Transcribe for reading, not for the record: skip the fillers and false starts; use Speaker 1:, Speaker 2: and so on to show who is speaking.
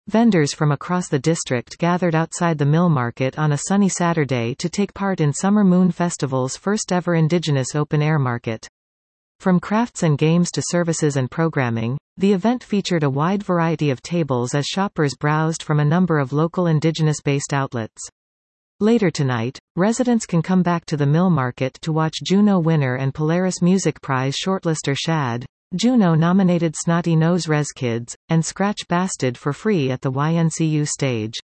Speaker 1: Vendors from across the district gathered outside the Mill Market on a sunny Saturday to take part in Summer Moon Festival's first-ever Indigenous open-air market. From crafts and games to services and programming, the event featured a wide variety of tables as shoppers browsed from a number of local Indigenous-based outlets. Later tonight, residents can come back to the Mill Market to watch Juno winner and Polaris Music Prize shortlister Shad, Juno-nominated Snotty Nose Rez Kids, and Scratch Bastid for free at the YNCU stage.